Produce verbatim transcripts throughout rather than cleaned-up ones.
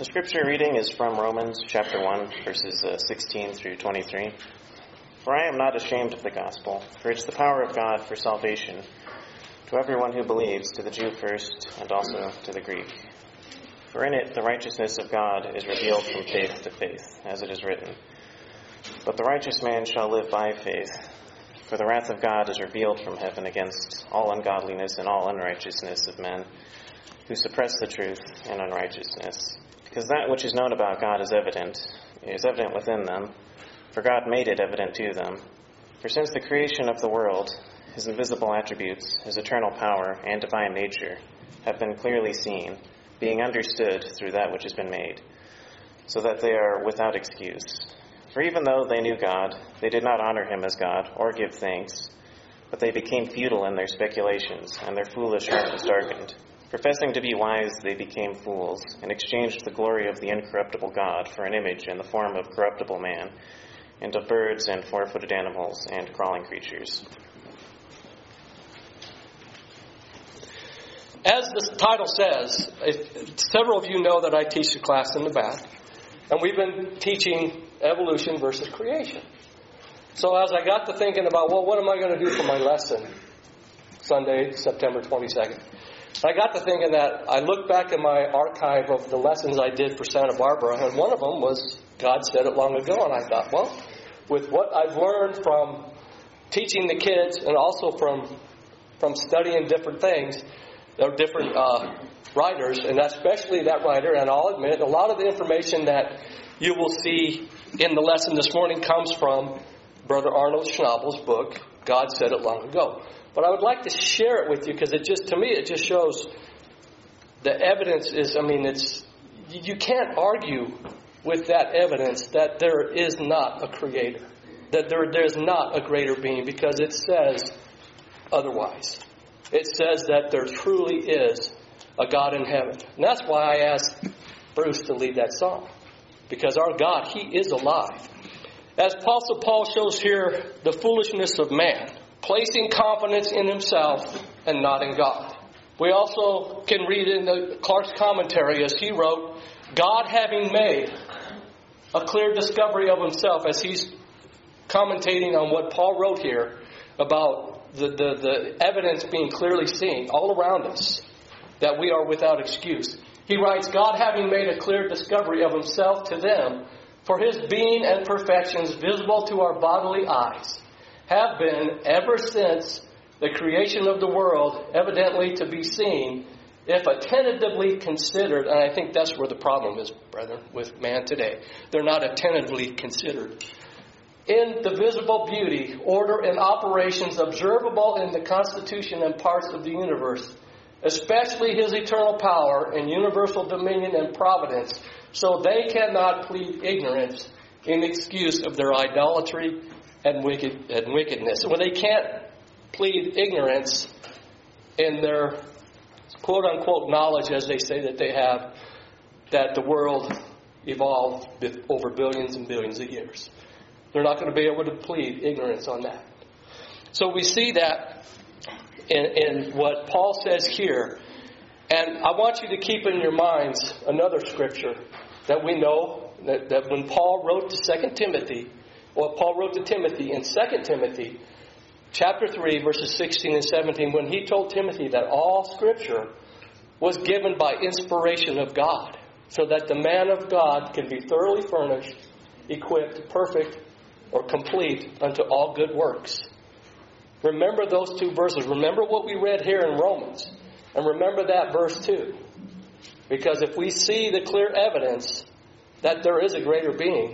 The scripture reading is from Romans chapter one, verses uh, sixteen through twenty-three. For I am not ashamed of the gospel, for it is the power of God for salvation to everyone who believes, to the Jew first, and also to the Greek. For in it the righteousness of God is revealed from faith to faith, as it is written, But the righteous man shall live by faith. For the wrath of God is revealed from heaven against all ungodliness and all unrighteousness of men, who suppress the truth in unrighteousness. Because that which is known about God is evident, it is evident within them, for God made it evident to them. For since the creation of the world, his invisible attributes, his eternal power, and divine nature have been clearly seen, being understood through that which has been made, so that they are without excuse. For even though they knew God, they did not honor him as God or give thanks, but they became futile in their speculations, and their foolish heart was darkened. Professing to be wise, they became fools, and exchanged the glory of the incorruptible God for an image in the form of corruptible man, and of birds and four-footed animals and crawling creatures. As the title says, if, several of you know that I teach a class in the back, and we've been teaching evolution versus creation. So as I got to thinking about, well, what am I going to do for my lesson Sunday, September twenty-second? I got to thinking that I looked back in my archive of the lessons I did for Santa Barbara, and one of them was God Said It Long Ago, and I thought, well, with what I've learned from teaching the kids and also from from studying different things, there are different uh, writers, and especially that writer, and I'll admit, a lot of the information that you will see in the lesson this morning comes from Brother Arnold Schnabel's book, God Said It Long Ago. But I would like to share it with you because it just, to me, it just shows the evidence is, I mean, it's, you can't argue with that evidence that there is not a creator, that there there's not a greater being, because it says otherwise. It says that there truly is a God in heaven. And that's why I asked Bruce to lead that song, because our God, He is alive. As Apostle Paul shows here, the foolishness of man, placing confidence in himself and not in God. We also can read in the Clark's commentary as he wrote, God having made a clear discovery of himself, as he's commentating on what Paul wrote here about the, the, the evidence being clearly seen all around us, that we are without excuse. He writes, God having made a clear discovery of himself to them, for his being and perfections visible to our bodily eyes, have been ever since the creation of the world evidently to be seen, if attentively considered. And I think that's where the problem is, brethren, with man today. They're not attentively considered. In the visible beauty, order, and operations observable in the constitution and parts of the universe, especially his eternal power and universal dominion and providence, so they cannot plead ignorance in excuse of their idolatry and wicked and wickedness. When they can't plead ignorance in their quote-unquote knowledge, as they say that they have, that the world evolved over billions and billions of years. They're not going to be able to plead ignorance on that. So we see that in, in what Paul says here. And I want you to keep in your minds another scripture that we know, that, that when Paul wrote to Second Timothy, Well, Paul wrote to Timothy in Second Timothy chapter three, verses sixteen and seventeen, when he told Timothy that all Scripture was given by inspiration of God, so that the man of God can be thoroughly furnished, equipped, perfect, or complete unto all good works. Remember those two verses. Remember what we read here in Romans. And remember that verse too. Because if we see the clear evidence that there is a greater being,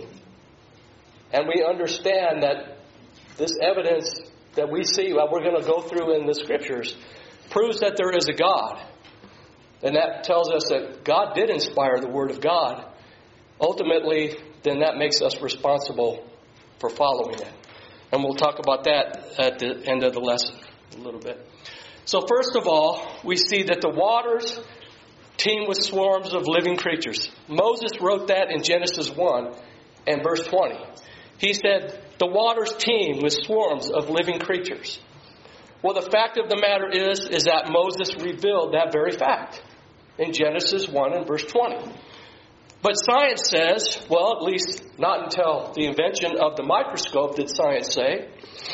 and we understand that this evidence that we see, that we're going to go through in the Scriptures, proves that there is a God. And that tells us that God did inspire the Word of God. Ultimately, then that makes us responsible for following it. And we'll talk about that at the end of the lesson a little bit. So first of all, we see that the waters teem with swarms of living creatures. Moses wrote that in Genesis one and verse twenty. He said, the waters teem with swarms of living creatures. Well, the fact of the matter is, is that Moses revealed that very fact in Genesis one and verse twenty. But science says, well, at least not until the invention of the microscope did science say,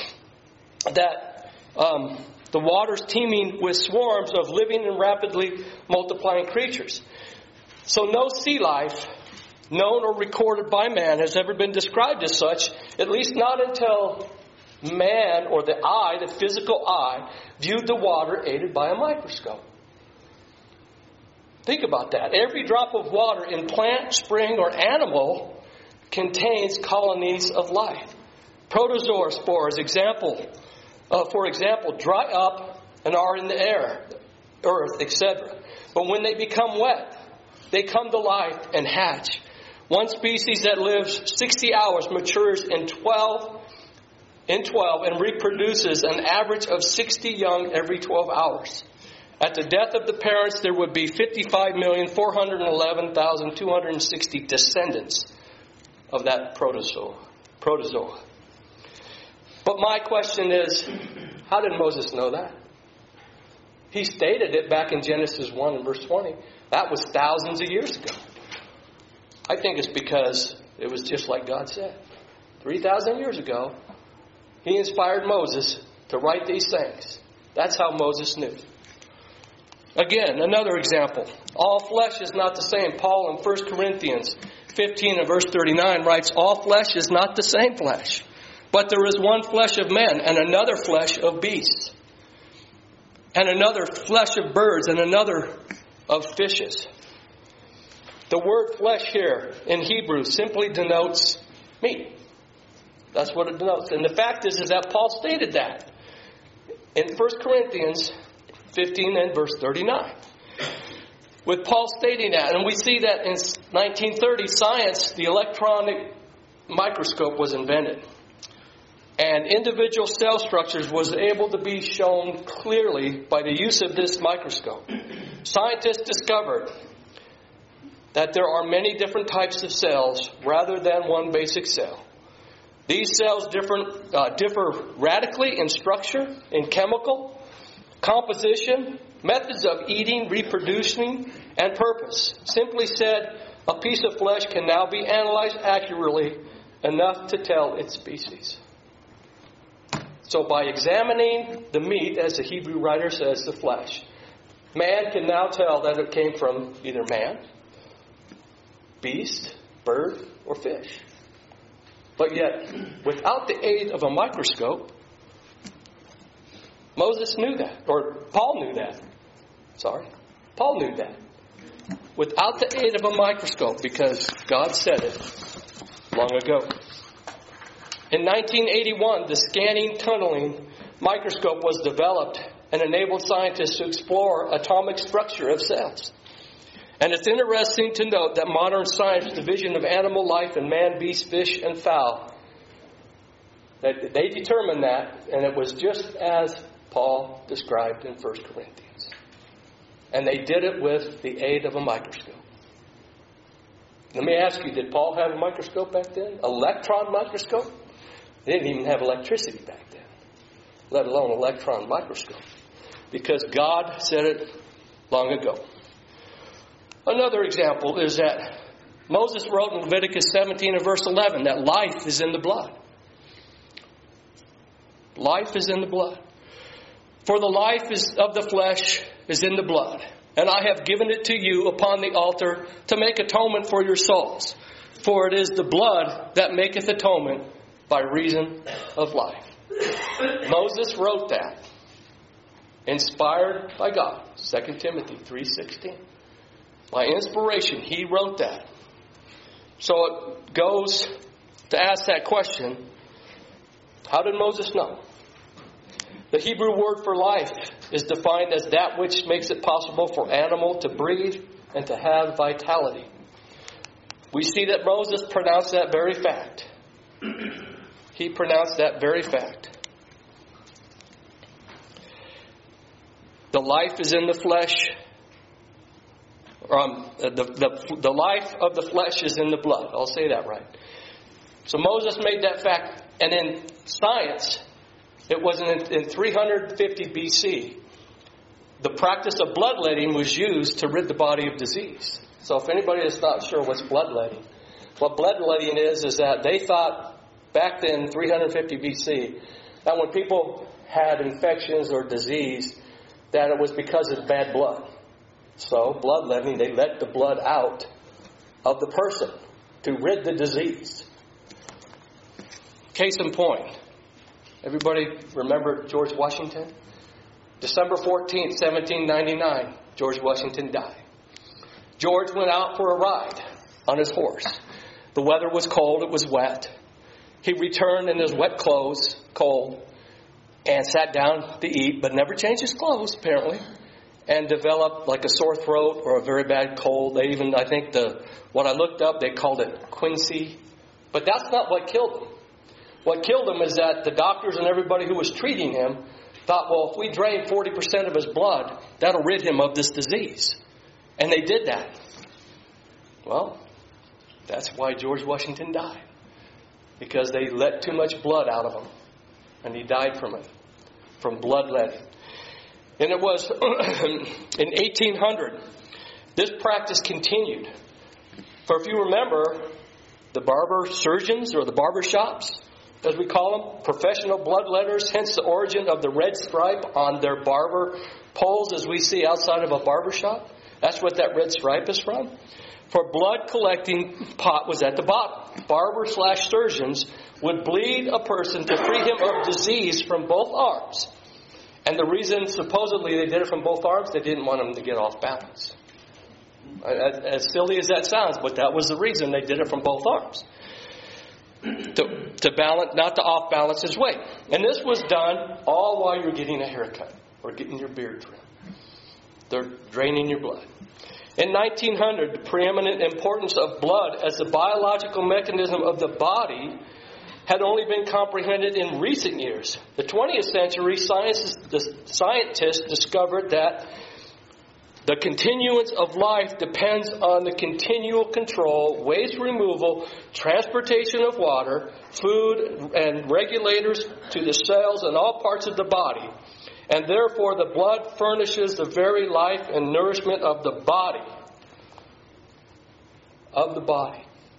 that um, the water's teeming with swarms of living and rapidly multiplying creatures. So no sea life, known or recorded by man, has ever been described as such, at least not until man, or the eye, the physical eye, viewed the water aided by a microscope. Think about that. Every drop of water in plant, spring, or animal contains colonies of life. Protozoa spores, example, uh, for example, dry up and are in the air, earth, et cetera. But when they become wet, they come to life and hatch. One species that lives sixty hours matures in twelve, in twelve and reproduces an average of sixty young every twelve hours. At the death of the parents, there would be fifty-five million, four hundred eleven thousand, two hundred sixty descendants of that protozoa. protozoa. But my question is, how did Moses know that? He stated it back in Genesis one and verse twenty. That was thousands of years ago. I think it's because it was just like God said. three thousand years ago, He inspired Moses to write these things. That's how Moses knew. Again, another example. All flesh is not the same. Paul in First Corinthians fifteen and verse thirty-nine writes, all flesh is not the same flesh, but there is one flesh of men and another flesh of beasts, and another flesh of birds and another of fishes. The word flesh here in Hebrew simply denotes meat. That's what it denotes. And the fact is, is that Paul stated that in First Corinthians fifteen and verse thirty-nine. With Paul stating that, and we see that in nineteen thirty, science, the electronic microscope was invented. And individual cell structures was able to be shown clearly by the use of this microscope. Scientists discovered that there are many different types of cells rather than one basic cell. These cells different, uh, differ radically in structure, in chemical, composition, methods of eating, reproducing, and purpose. Simply said, a piece of flesh can now be analyzed accurately enough to tell its species. So by examining the meat, as the Hebrew writer says, the flesh, man can now tell that it came from either man, beast, bird, or fish. But yet, without the aid of a microscope, Moses knew that, or Paul knew that. Sorry, Paul knew that. Without the aid of a microscope, because God said it long ago. In nineteen eighty-one, the scanning tunneling microscope was developed and enabled scientists to explore atomic structure of cells. And it's interesting to note that modern science division of animal life and man, beast, fish, and fowl, that they determined that, and it was just as Paul described in First Corinthians. And they did it with the aid of a microscope. Let me ask you, did Paul have a microscope back then? Electron microscope? They didn't even have electricity back then, let alone electron microscope, because God said it long ago. Another example is that Moses wrote in Leviticus seventeen and verse eleven that life is in the blood. Life is in the blood. For the life is of the flesh is in the blood, and I have given it to you upon the altar to make atonement for your souls. For it is the blood that maketh atonement by reason of life. Moses wrote that, inspired by God. Second Timothy three sixteen. By inspiration, he wrote that. So it goes to ask that question, how did Moses know? The Hebrew word for life is defined as that which makes it possible for animal to breathe and to have vitality. We see that Moses pronounced that very fact. He pronounced that very fact. The life is in the flesh. Um, the, the, the life of the flesh is in the blood. I'll say that right. So Moses made that fact. And in science, it was in, in three hundred fifty B C, the practice of bloodletting was used to rid the body of disease. So if anybody is not sure what's bloodletting, what bloodletting is, is that they thought back then, three hundred fifty B C, that when people had infections or disease, that it was because of bad blood. So bloodletting, they let the blood out of the person to rid the disease. Case in point, everybody remember George Washington? December fourteenth, seventeen ninety-nine, George Washington died. George went out for a ride on his horse. The weather was cold, it was wet. He returned in his wet clothes, cold, and sat down to eat, but never changed his clothes, apparently, and developed like a sore throat or a very bad cold. They even, I think, the what I looked up, they called it quinsy. But that's not what killed him. What killed him is that the doctors and everybody who was treating him thought, well, if we drain forty percent of his blood, that'll rid him of this disease. And they did that. Well, that's why George Washington died. Because they let too much blood out of him. And he died from it. From bloodletting. And it was in eighteen hundred, this practice continued. For if you remember, the barber surgeons or the barber shops, as we call them, professional bloodletters, hence the origin of the red stripe on their barber poles as we see outside of a barber shop. That's what that red stripe is from. For blood collecting pot was at the bottom. Barber slash surgeons would bleed a person to free him of disease from both arms. And the reason supposedly they did it from both arms, they didn't want him to get off balance. As silly as that sounds, but that was the reason they did it from both arms. To, to balance, not to off balance his weight. And this was done all while you're getting a haircut or getting your beard trimmed. They're draining your blood. In nineteen hundred, the preeminent importance of blood as the biological mechanism of the body had only been comprehended in recent years. The twentieth century, scientists, the scientists discovered that the continuance of life depends on the continual control, waste removal, transportation of water, food, and regulators to the cells and all parts of the body. And therefore, the blood furnishes the very life and nourishment of the body. Of the body.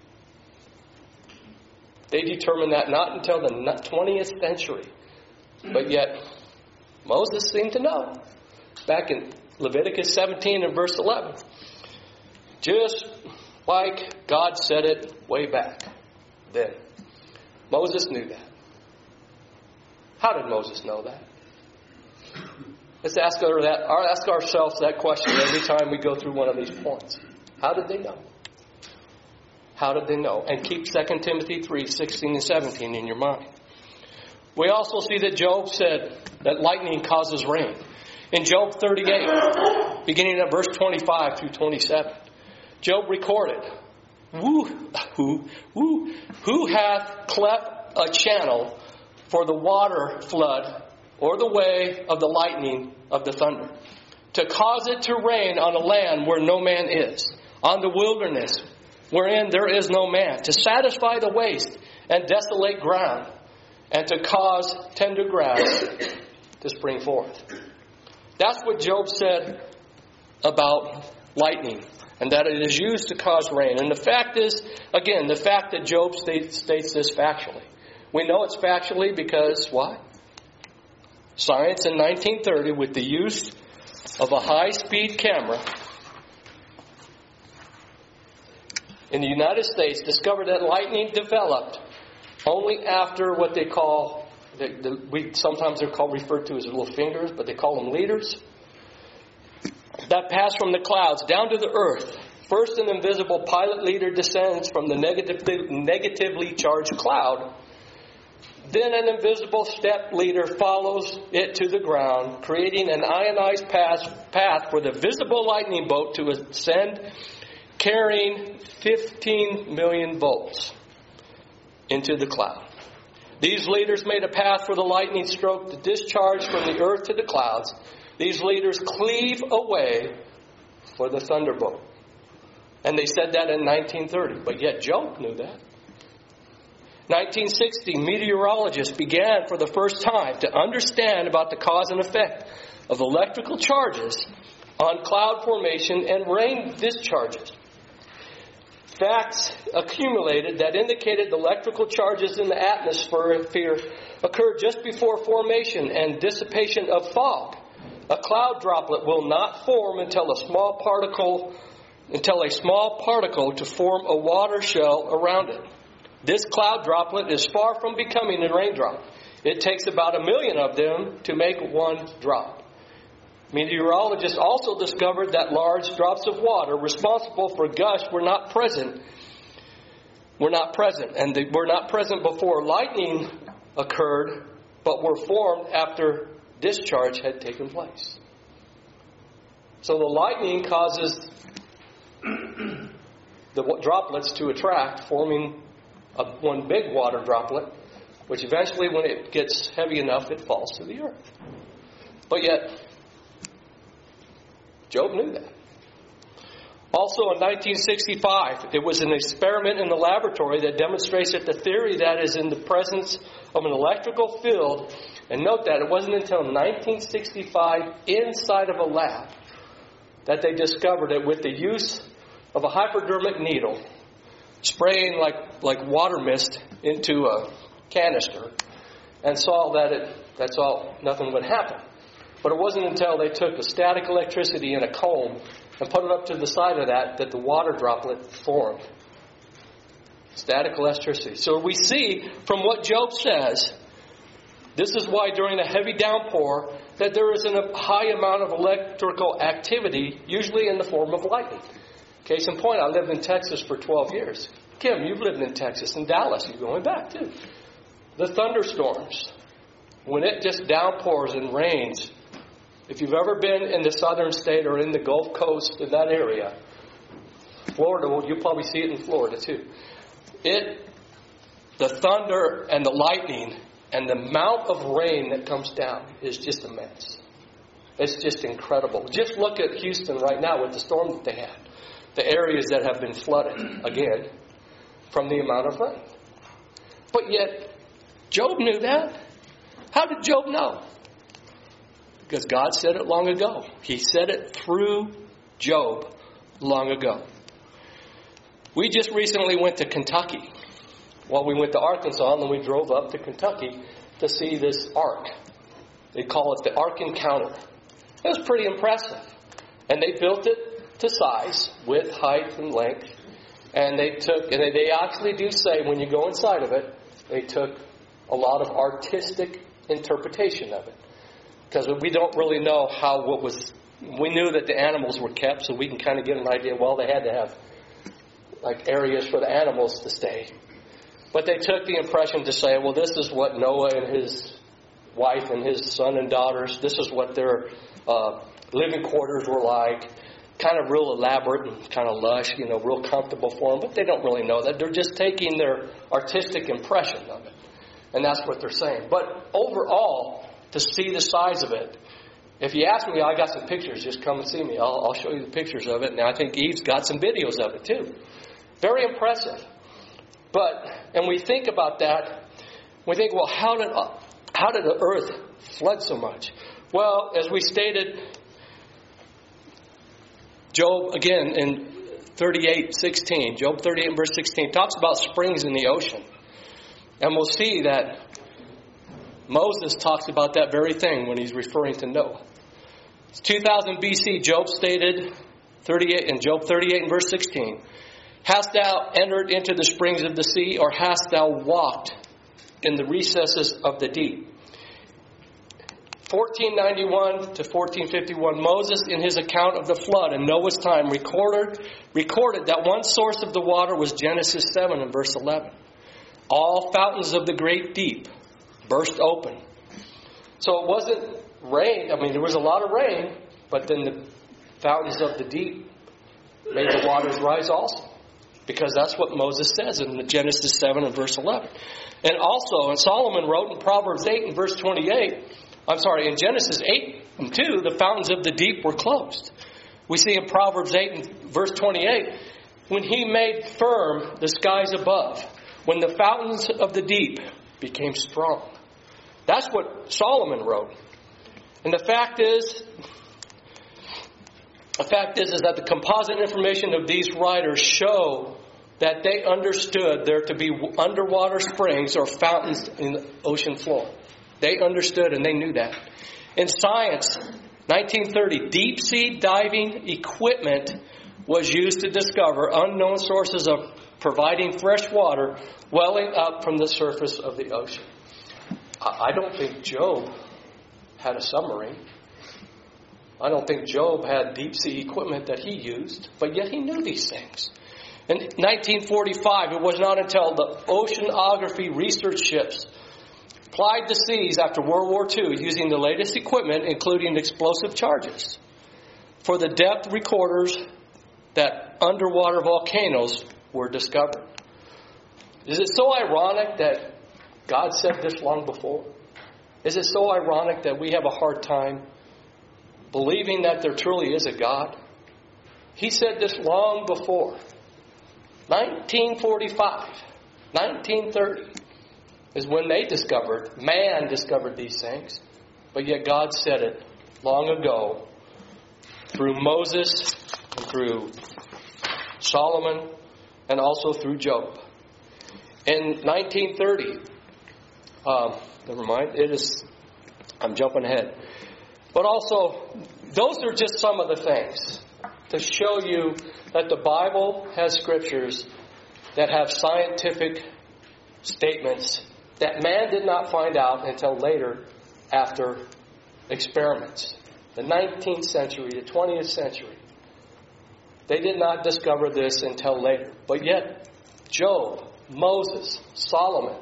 They determined that not until the twentieth century. But yet, Moses seemed to know. Back in Leviticus seventeen and verse eleven. Just like God said it way back then. Moses knew that. How did Moses know that? Let's ask, our, that, ask ourselves that question every time we go through one of these points. How did they know? How did they know? And keep Second Timothy three, sixteen and seventeen in your mind. We also see that Job said that lightning causes rain. In Job thirty-eight, beginning at verse twenty-five through twenty-seven, Job recorded, Who, who, who, who hath cleft a channel for the water flood, or the way of the lightning of the thunder, to cause it to rain on a land where no man is, on the wilderness wherein there is no man, to satisfy the waste and desolate ground, and to cause tender grass to spring forth. That's what Job said about lightning, and that it is used to cause rain. And the fact is, again, the fact that Job states, states this factually. We know it's factually because, why? Science in nineteen thirty, with the use of a high-speed camera in the United States, discovered that lightning developed only after what they call, the, the, we sometimes they're called referred to as little fingers, but they call them leaders, that pass from the clouds down to the earth. First, an invisible pilot leader descends from the negatively, negatively charged cloud. Then an invisible step leader follows it to the ground, creating an ionized path, path for the visible lightning bolt to ascend, carrying fifteen million volts into the cloud. These leaders made a path for the lightning stroke to discharge from the earth to the clouds. These leaders cleave away for the thunderbolt. And they said that in nineteen thirty, but yet Job knew that. nineteen sixty, meteorologists began for the first time to understand about the cause and effect of electrical charges on cloud formation and rain discharges. facts accumulated that indicated the electrical charges in the atmosphere occurred just before formation and dissipation of fog. A cloud droplet will not form until a small particle until a small particle to form a water shell around it. This cloud droplet is far from becoming a raindrop. It takes about a million of them to make one drop. Meteorologists also discovered that large drops of water responsible for gush were not present. Were not present, and they were not present before lightning occurred, but were formed after discharge had taken place. So the lightning causes the droplets to attract, forming a, one big water droplet, which eventually, when it gets heavy enough, it falls to the earth. But yet, Job knew that. Also in nineteen sixty-five, it was an experiment in the laboratory that demonstrates that the theory that is in the presence of an electrical field, and note that it wasn't until nineteen sixty-five inside of a lab that they discovered it with the use of a hypodermic needle, spraying like, like water mist into a canister, and saw that it that's all nothing would happen. But it wasn't until they took a static electricity in a comb and put it up to the side of that that the water droplet formed. Static electricity. So we see from what Job says, this is why during a heavy downpour that there is a high amount of electrical activity, usually in the form of lightning. Case in point, I lived in Texas for twelve years. Kim, you've lived in Texas and Dallas. You're going back too. The thunderstorms, when it just downpours and rains, if you've ever been in the southern state or in the Gulf Coast, in that area, Florida, well, you'll probably see it in Florida too. It, the thunder and the lightning and the amount of rain that comes down is just immense. It's just incredible. Just look at Houston right now with the storm that they had. The areas that have been flooded, again, from the amount of rain. But yet, Job knew that. How did Job know? Because God said it long ago. He said it through Job long ago. We just recently went to Kentucky. Well, we went to Arkansas and then we drove up to Kentucky to see this ark. They call it the Ark Encounter. It was pretty impressive. And they built it to size, width, height, and length. And they took, and they actually do say when you go inside of it, they took a lot of artistic interpretation of it. Because we don't really know how what was, we knew that the animals were kept, so we can kind of get an idea, well, they had to have like areas for the animals to stay. But they took the impression to say, well, this is what Noah and his wife and his son and daughters, this is what their uh, living quarters were like. Kind of real elaborate and kind of lush, you know, real comfortable for them. But they don't really know that. They're just taking their artistic impression of it. And that's what they're saying. But overall, to see the size of it, if you ask me, I got some pictures. Just come and see me. I'll, I'll show you the pictures of it. And I think Eve's got some videos of it too. Very impressive. But, and we think about that. We think, well, how did how did the earth flood so much? Well, as we stated, Job, again, in thirty-eight sixteen, Job thirty-eight and verse sixteen, talks about springs in the ocean. And we'll see that Moses talks about that very thing when he's referring to Noah. It's two thousand B C, Job stated thirty-eight in Job thirty-eight and verse sixteen, hast thou entered into the springs of the sea, or hast thou walked in the recesses of the deep? fourteen ninety-one to fourteen fifty-one, Moses, in his account of the flood in Noah's time, recorded, recorded that one source of the water was Genesis seven and verse eleven. All fountains of the great deep burst open. So it wasn't rain. I mean, there was a lot of rain, but then the fountains of the deep made the waters rise also. Because that's what Moses says in Genesis seven and verse eleven. And also, and Solomon wrote in Proverbs eight and verse twenty-eight, I'm sorry, in Genesis eight and two, the fountains of the deep were closed. We see in Proverbs eight and verse twenty-eight, when he made firm the skies above, when the fountains of the deep became strong. That's what Solomon wrote. And the fact is, the fact is, is that the composite information of these writers show that they understood there to be underwater springs or fountains in the ocean floor. They understood and they knew that. In science, nineteen thirty, deep sea diving equipment was used to discover unknown sources of providing fresh water welling up from the surface of the ocean. I don't think Job had a submarine. I don't think Job had deep sea equipment that he used, but yet he knew these things. In nineteen forty-five, it was not until the oceanography research ships plied the seas after World War Two using the latest equipment, including explosive charges, for the depth recorders that underwater volcanoes were discovered. Is it so ironic that God said this long before? Is it so ironic that we have a hard time believing that there truly is a God? He said this long before. nineteen forty-five, nineteen thirty is when they discovered, man discovered these things. But yet God said it long ago through Moses and through Solomon and also through Job. In nineteen thirty, um, never mind, it is, I'm jumping ahead. But also, those are just some of the things to show you that the Bible has scriptures that have scientific statements that man did not find out until later after experiments. The nineteenth century, the twentieth century. They did not discover this until later. But yet, Job, Moses, Solomon,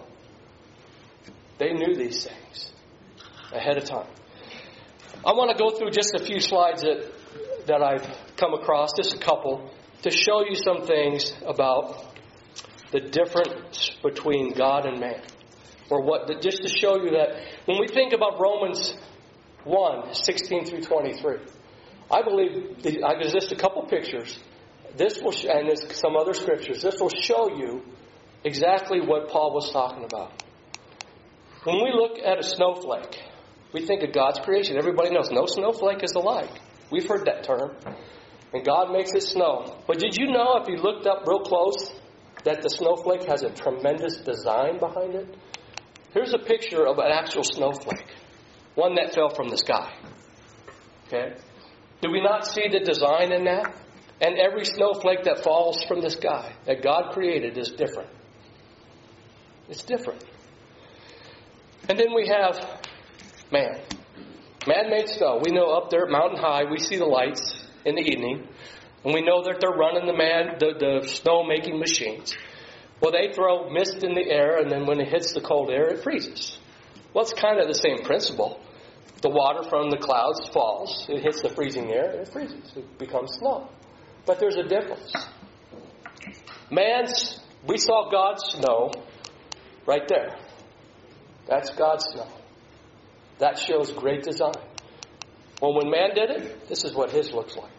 they knew these things ahead of time. I want to go through just a few slides that, that I've come across, just a couple, to show you some things about the difference between God and man. Or what, just to show you that when we think about Romans one, sixteen through twenty-three, I believe, the, I, there's just a couple pictures, this will, and there's some other scriptures, this will show you exactly what Paul was talking about. When we look at a snowflake, we think of God's creation. Everybody knows no snowflake is alike. We've heard that term. And God makes it snow. But did you know, if you looked up real close, that the snowflake has a tremendous design behind it? Here's a picture of an actual snowflake. One that fell from the sky. Okay? Do we not see the design in that? And every snowflake that falls from the sky that God created is different. It's different. And then we have man. Man-made snow. We know up there at Mountain High, we see the lights in the evening. And we know that they're running the man, the, the snow-making machines. Well, they throw mist in the air, and then when it hits the cold air, it freezes. Well, it's kind of the same principle. The water from the clouds falls. It hits the freezing air, and it freezes. It becomes snow. But there's a difference. Man's, we saw God's snow right there. That's God's snow. That shows great design. Well, when man did it, this is what his looks like.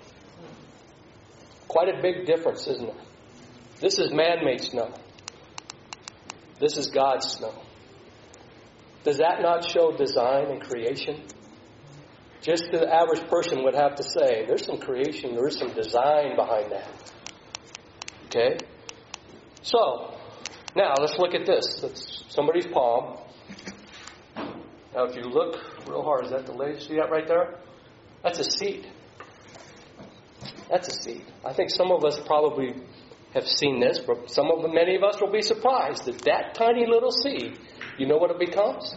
Quite a big difference, isn't it? This is man-made snow. This is God's snow. Does that not show design and creation? Just the average person would have to say, there's some creation, there's some design behind that. Okay? So, now let's look at this. That's somebody's palm. Now, if you look real hard, is that the latest? See that right there? That's a seed. That's a seed. I think some of us probably have seen this, but some of them, many of us will be surprised that that tiny little seed, you know what it becomes?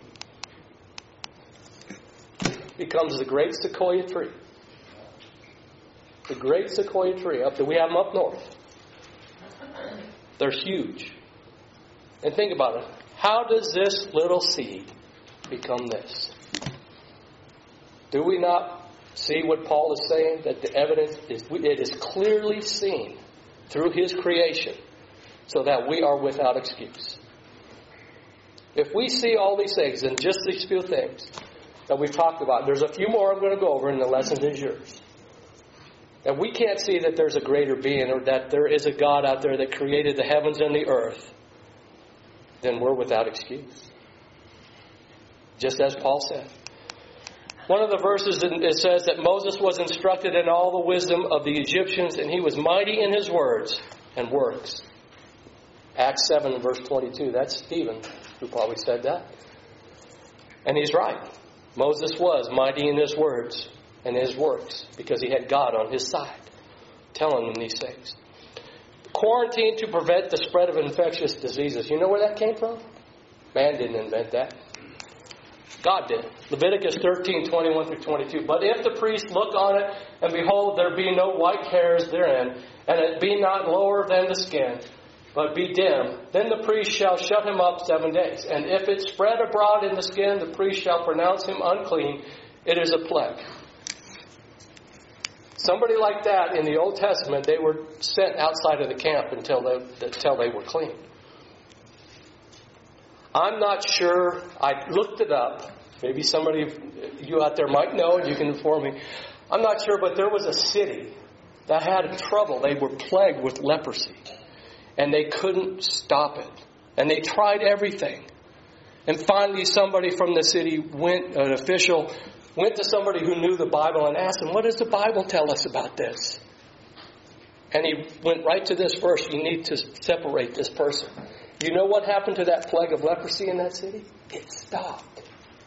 It becomes the great sequoia tree. The great sequoia tree. Up there, we have them up north. They're huge. And think about it. How does this little seed become this? Do we not see what Paul is saying? That the evidence is, it is clearly seen through his creation so that we are without excuse. If we see all these things and just these few things that we've talked about, there's a few more I'm going to go over and the lesson is yours. And we can't see that there's a greater being or that there is a God out there that created the heavens and the earth, then we're without excuse. Just as Paul said. One of the verses, it says that Moses was instructed in all the wisdom of the Egyptians, and he was mighty in his words. and works. Acts seven and verse twenty-two. That's Stephen who probably said that. And he's right. Moses was mighty in his words and his works because he had God on his side telling him these things. Quarantine to prevent the spread of infectious diseases. You know where that came from? Man didn't invent that. God did. Leviticus thirteen, twenty-one through twenty-two. But if the priest look on it, and behold, there be no white hairs therein, and it be not lower than the skin, but be dim, then the priest shall shut him up seven days. And if it spread abroad in the skin, the priest shall pronounce him unclean. It is a plague. Somebody like that in the Old Testament, they were sent outside of the camp until they, until they were clean. I'm not sure. I looked it up. Maybe somebody of you out there might know, and you can inform me. I'm not sure, but there was a city that had trouble. They were plagued with leprosy, and they couldn't stop it. And they tried everything. And finally, somebody from the city went, an official, went to somebody who knew the Bible and asked him, what does the Bible tell us about this? And he went right to this verse. You need to separate this person. You know what happened to that plague of leprosy in that city? It stopped.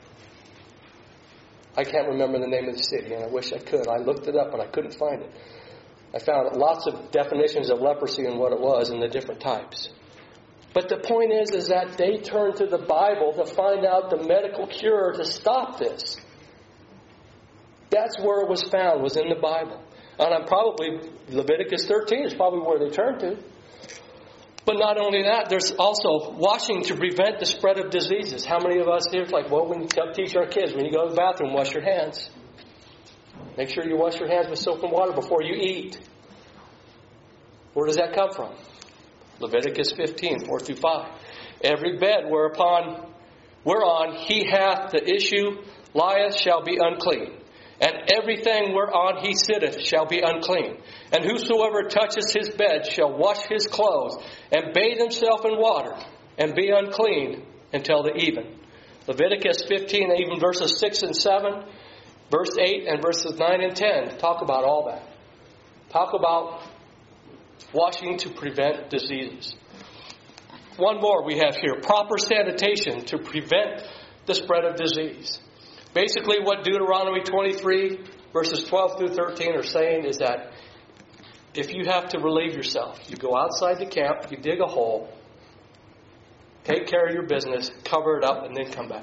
I can't remember the name of the city, and I wish I could. I looked it up, and I couldn't find it. I found lots of definitions of leprosy and what it was and the different types. But the point is, is that they turned to the Bible to find out the medical cure to stop this. That's where it was found, was in the Bible. And I'm probably, Leviticus thirteen is probably where they turned to. But not only that, there's also washing to prevent the spread of diseases. How many of us here, it's like, well, when you teach our kids, when you go to the bathroom, wash your hands. Make sure you wash your hands with soap and water before you eat. Where does that come from? Leviticus fifteen, four through five. Every bed whereupon, whereon he hath the issue lieth shall be unclean. And everything whereon he sitteth shall be unclean. And whosoever touches his bed shall wash his clothes, and bathe himself in water, and be unclean until the even. Leviticus fifteen, even verses six and seven, verse eight and verses nine and ten, talk about all that. Talk about washing to prevent diseases. One more we have here. Proper sanitation to prevent the spread of disease. Basically what Deuteronomy twenty-three, verses twelve through thirteen are saying is that if you have to relieve yourself, you go outside the camp, you dig a hole, take care of your business, cover it up, and then come back.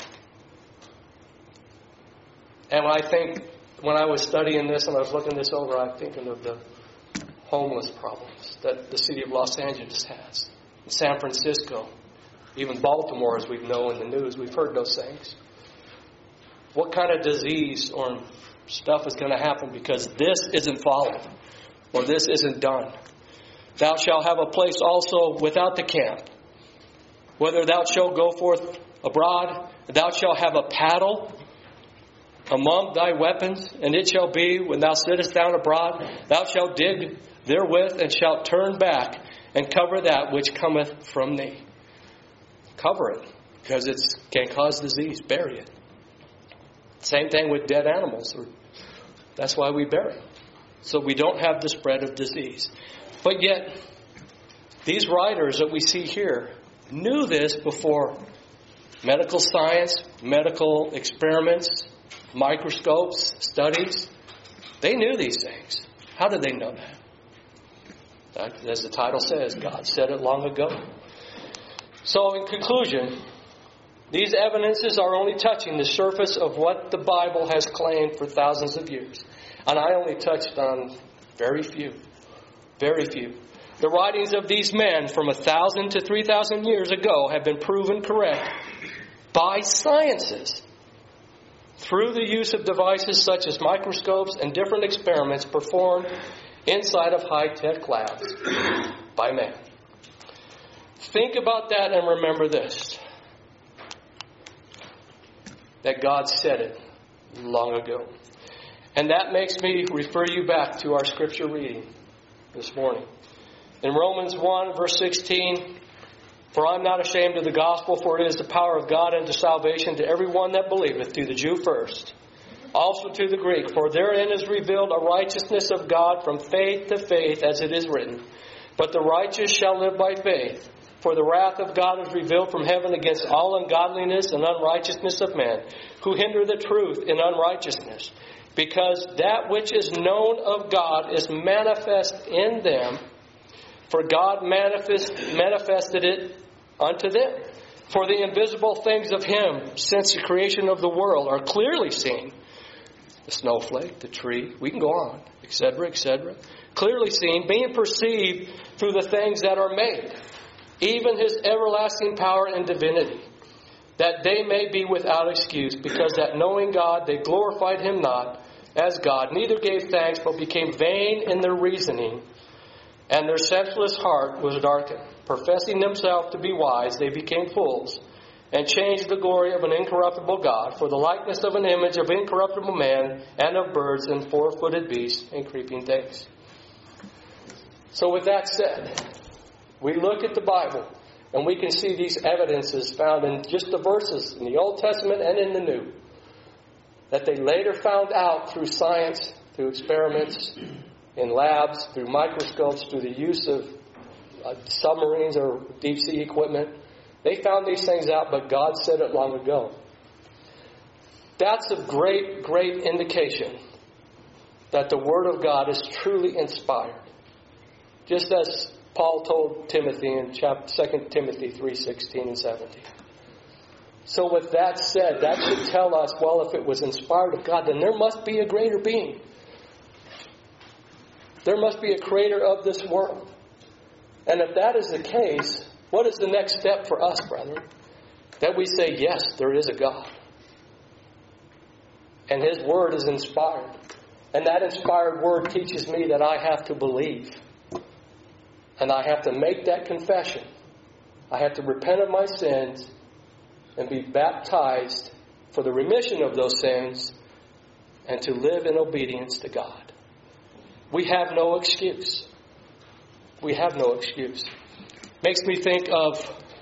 And when I think, when I was studying this and I was looking this over, I'm thinking of the homeless problems that the city of Los Angeles has. In San Francisco, even Baltimore, as we know in the news, we've heard those things. What kind of disease or stuff is going to happen because this isn't followed or this isn't done? Thou shalt have a place also without the camp. Whether thou shalt go forth abroad, thou shalt have a paddle among thy weapons, and it shall be, when thou sittest down abroad, thou shalt dig therewith, and shalt turn back, and cover that which cometh from thee. Cover it, because it can cause disease. Bury it. Same thing with dead animals. That's why we bury them, so we don't have the spread of disease. But yet, these writers that we see here knew this before medical science, medical experiments, microscopes, studies. They knew these things. How did they know that? As the title says, God said it long ago. So in conclusion, these evidences are only touching the surface of what the Bible has claimed for thousands of years. And I only touched on very few. Very few. The writings of these men from a thousand to three thousand years ago have been proven correct by sciences through the use of devices such as microscopes and different experiments performed inside of high-tech labs by man. Think about that and remember this, that God said it long ago. And that makes me refer you back to our scripture reading this morning. In Romans one, verse sixteen, for I am not ashamed of the gospel, for it is the power of God unto salvation to everyone that believeth, to the Jew first, also to the Greek. For therein is revealed a righteousness of God from faith to faith, as it is written, But the righteous shall live by faith. For the wrath of God is revealed from heaven against all ungodliness and unrighteousness of men, who hinder the truth in unrighteousness. Because that which is known of God is manifest in them, for God manifest, manifested it unto them. For the invisible things of Him, since the creation of the world, are clearly seen. The snowflake, the tree, we can go on, et cetera, et cetera. Clearly seen, being perceived through the things that are made, even His everlasting power and divinity, that they may be without excuse, because that knowing God, they glorified Him not as God, neither gave thanks, but became vain in their reasoning, and their senseless heart was darkened. Professing themselves to be wise, they became fools, and changed the glory of an incorruptible God for the likeness of an image of incorruptible man, and of birds, and four-footed beasts, and creeping things. So with that said, we look at the Bible, and we can see these evidences found in just the verses in the Old Testament and in the New, that they later found out through science, through experiments, in labs, through microscopes, through the use of uh, submarines or deep-sea equipment. They found these things out, but God said it long ago. That's a great, great indication that the Word of God is truly inspired. Just as Paul told Timothy in chapter, Second Timothy three sixteen and seventeen. So with that said, that should tell us, well, if it was inspired of God, then there must be a greater being. There must be a creator of this world. And if that is the case, what is the next step for us, brethren? That we say, yes, there is a God. And His Word is inspired. And that inspired Word teaches me that I have to believe. And I have to make that confession. I have to repent of my sins and be baptized for the remission of those sins and to live in obedience to God. We have no excuse. We have no excuse. Makes me think of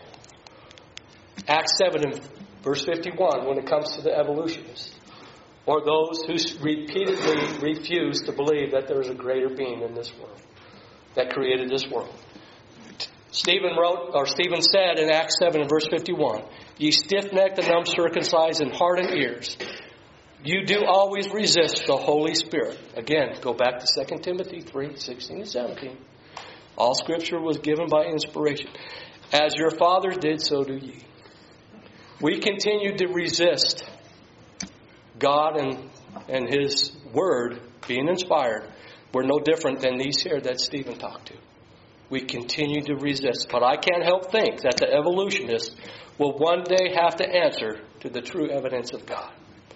Acts seven and verse fifty-one when it comes to the evolutionists, or those who repeatedly refuse to believe that there is a greater being in this world that created this world. Stephen wrote, or Stephen said in Acts seven and verse fifty-one, "Ye stiff-necked and uncircumcised in heart and ears, you do always resist the Holy Spirit." Again, go back to Second Timothy three sixteen and seventeen. All Scripture was given by inspiration. As your fathers did, so do ye. We continue to resist God and, and His Word being inspired. We're no different than these here that Stephen talked to. We continue to resist. But I can't help think that the evolutionists will one day have to answer to the true evidence of God.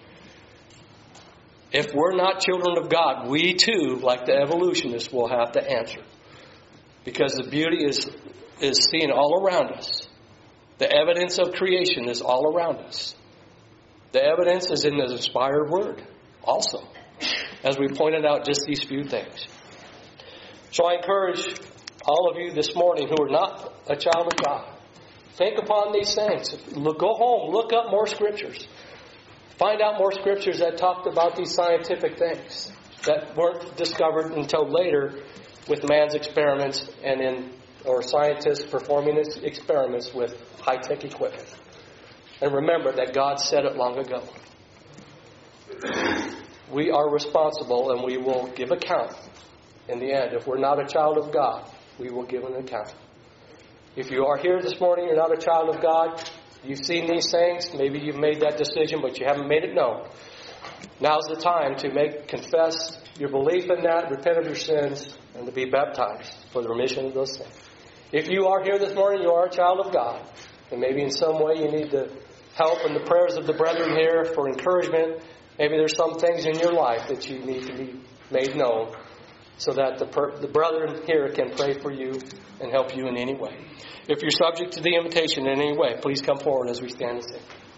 If we're not children of God, we too, like the evolutionists, will have to answer. Because the beauty is, is seen all around us. The evidence of creation is all around us. The evidence is in the inspired Word also, as we pointed out just these few things. So I encourage all of you this morning who are not a child of God, think upon these things. Look, go home, look up more Scriptures. Find out more Scriptures that talked about these scientific things that weren't discovered until later with man's experiments and in or scientists performing experiments with high-tech equipment. And remember that God said it long ago. We are responsible and we will give account in the end. If we're not a child of God, we will give an account. If you are here this morning, you're not a child of God, you've seen these things, maybe you've made that decision, but you haven't made it known. Now's the time to make confess your belief in that, repent of your sins, and to be baptized for the remission of those sins. If you are here this morning, you are a child of God, and maybe in some way you need the help and the prayers of the brethren here for encouragement. Maybe there's some things in your life that you need to be made known so that the, per- the brethren here can pray for you and help you in any way. If you're subject to the invitation in any way, please come forward as we stand and sing.